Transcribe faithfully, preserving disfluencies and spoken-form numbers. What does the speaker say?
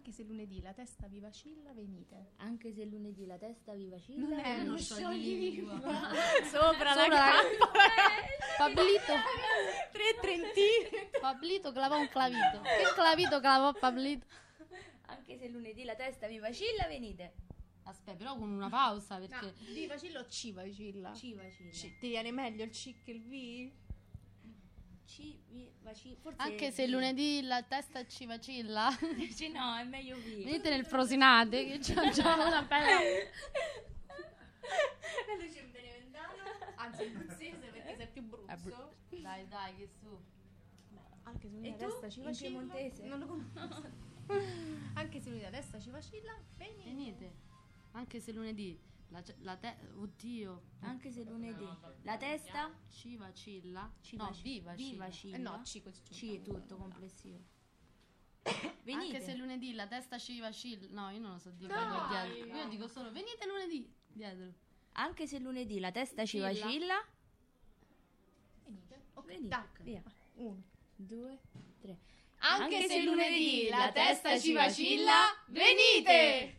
Anche se lunedì la testa vi vacilla, venite. Anche se lunedì la testa vi vacilla. Non è uno scioglilingua. Sopra la Sopra la gamba. Pablito. Tre trentini. Pablito clavò un clavito. Il clavito clavò Pablito. Anche se lunedì la testa vi vacilla, venite. Aspetta, però con una pausa No, perché vi vacilla o ci vacilla? Ci vacilla. Ci- Ti viene meglio il C che il V? Ci vi vacilla. Forse anche se vi. lunedì la testa ci vacilla. Sì, no, è meglio vi. Venite nel Frosinate che c'è già una bella. Quello c'è in Beneventano. Anzi, in Bruzzese perché sei più bruzzo. È bru- Dai, dai, che su. Anche se lunedì E la tu? testa ci In vacilla. piemontese? Non lo conosco. Anche se lunedì la testa ci vacilla, venite. Venite. Anche se lunedì la, la te- oddio, Anche se lunedì la testa ci vacilla. ci no, vaci- vi vacilla. vi vacilla. Eh no, C così. Ci è tutto complessivo. Venite. Anche se lunedì la testa ci vacilla. No, io non lo so dire Dai, dietro. no. Io dico solo venite lunedì dietro. Anche se lunedì la testa ci Vacilla. vacilla. Venite. Ok, Venite. dai. Via. Uno. Due, tre. Anche se lunedì la testa ci vacilla, venite!